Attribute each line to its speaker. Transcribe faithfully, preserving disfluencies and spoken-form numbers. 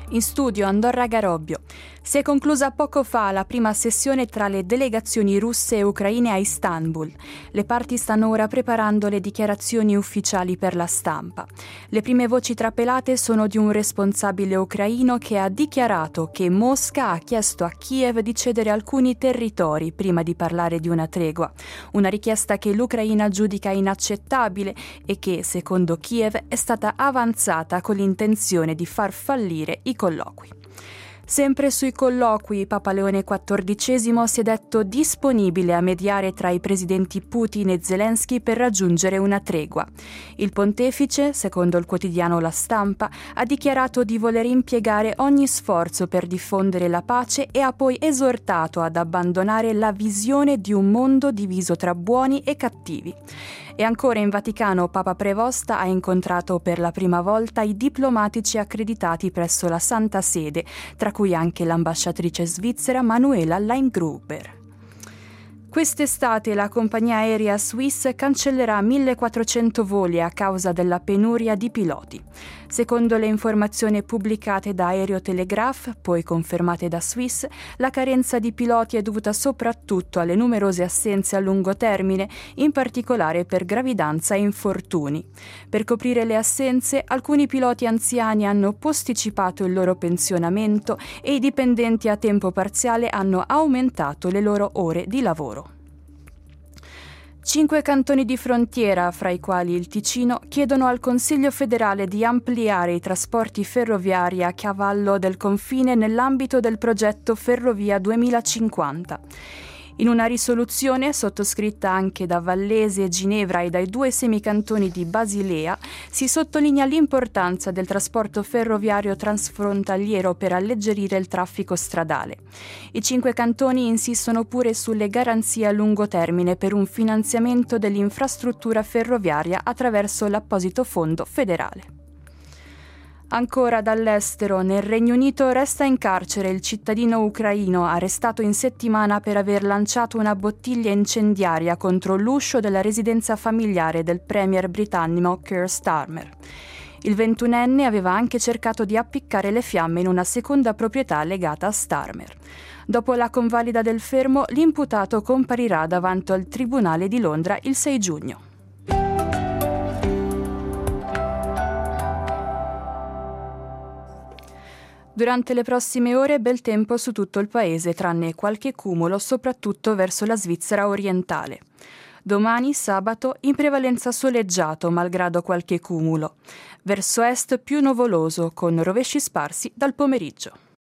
Speaker 1: In studio Andorra Garobbio. Si è conclusa poco fa la prima sessione tra le delegazioni russe e ucraine a Istanbul. Le parti stanno ora preparando le dichiarazioni ufficiali per la stampa. Le prime voci trapelate sono di un responsabile ucraino che ha dichiarato che Mosca ha chiesto a Kiev di cedere alcuni territori prima di parlare di una tregua. Una richiesta che l'Ucraina giudica inaccettabile e che, secondo Kiev, è stata avanzata con l'intenzione di far fallire i colloqui. Sempre sui colloqui, Papa Leone quattordicesimo si è detto disponibile a mediare tra i presidenti Putin e Zelensky per raggiungere una tregua. Il pontefice, secondo il quotidiano La Stampa, ha dichiarato di voler impiegare ogni sforzo per diffondere la pace e ha poi esortato ad abbandonare la visione di un mondo diviso tra buoni e cattivi. E ancora in Vaticano Papa Prevosta ha incontrato per la prima volta i diplomatici accreditati presso la Santa Sede, tra cui anche l'ambasciatrice svizzera Manuela Leingruber. Quest'estate la compagnia aerea Swiss cancellerà millequattrocento voli a causa della penuria di piloti. Secondo le informazioni pubblicate da Aerotelegraph, poi confermate da Swiss, la carenza di piloti è dovuta soprattutto alle numerose assenze a lungo termine, in particolare per gravidanza e infortuni. Per coprire le assenze, alcuni piloti anziani hanno posticipato il loro pensionamento e i dipendenti a tempo parziale hanno aumentato le loro ore di lavoro. Cinque cantoni di frontiera, fra i quali il Ticino, chiedono al Consiglio federale di ampliare i trasporti ferroviari a cavallo del confine nell'ambito del progetto Ferrovia duemilacinquanta. In una risoluzione, sottoscritta anche da Vallese, Ginevra e dai due semicantoni di Basilea, si sottolinea l'importanza del trasporto ferroviario transfrontaliero per alleggerire il traffico stradale. I cinque cantoni insistono pure sulle garanzie a lungo termine per un finanziamento dell'infrastruttura ferroviaria attraverso l'apposito fondo federale. Ancora dall'estero, nel Regno Unito resta in carcere il cittadino ucraino arrestato in settimana per aver lanciato una bottiglia incendiaria contro l'uscio della residenza familiare del premier britannico Keir Starmer. Il ventunenne aveva anche cercato di appiccare le fiamme in una seconda proprietà legata a Starmer. Dopo la convalida del fermo, l'imputato comparirà davanti al Tribunale di Londra il sei giugno. Durante le prossime ore bel tempo su tutto il paese, tranne qualche cumulo, soprattutto verso la Svizzera orientale. Domani, sabato, in prevalenza soleggiato, malgrado qualche cumulo. Verso est più nuvoloso, con rovesci sparsi dal pomeriggio.